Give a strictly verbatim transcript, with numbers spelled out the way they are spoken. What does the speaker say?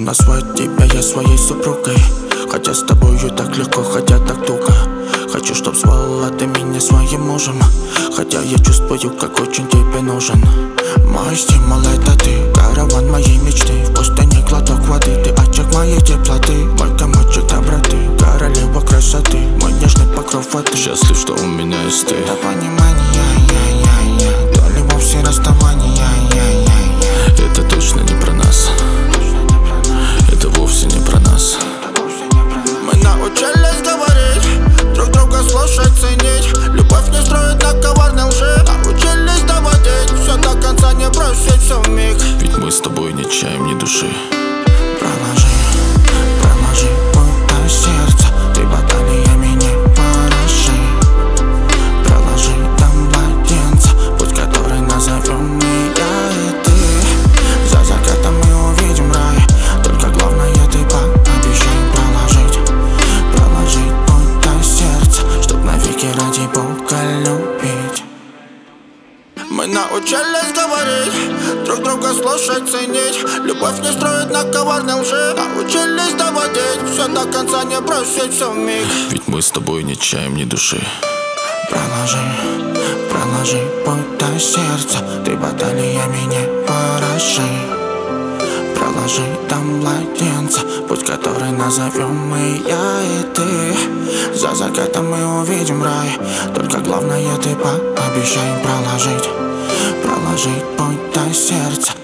назвать тебя я своей супругой, хотя с тобою так легко, хотя так туго. Хочу, чтоб звала ты меня своим мужем, хотя я чувствую, как очень тебе нужен. Мой стимул — это ты, караван моей мечты. В пустыне глоток воды, ты очаг моей теплоты, мой комочек доброты, королева красоты, мой нежный покров воды. Счастлив, что у меня есть ты. До понимания, я-я-я, до любовь все расставания, я-я-я. Это точно не про нас, это вовсе не про нас. Мы научились говорить, друг друга слушать, ценить. Любовь не строит на коварной лжи. Научились доводить все до конца, не бросить все вмиг. Ведь мы с тобой не чаем ни души. Проложи, проложи путь до сердца, ты баталиями не поражи. Проложи там младенца, путь, который назовем и я и ты. За закатом мы увидим рай, только главное ты пообещай проложить. Проложить путь до сердца, чтоб навеки ради Бога любить. Мы научились говорить, друг друга слушать, ценить. Любовь не строит на коварной лжи. Научились доводить все до конца, не бросить все вмиг. Ведь мы с тобой не чаем ни души. Проложи, проложи путь до сердца, ты баталиями не поражи. Проложи там младенца, путь, который назовем мы я и ты. За закатом мы увидим рай, только главное ты пообещай проложить. Проложить путь до сердца,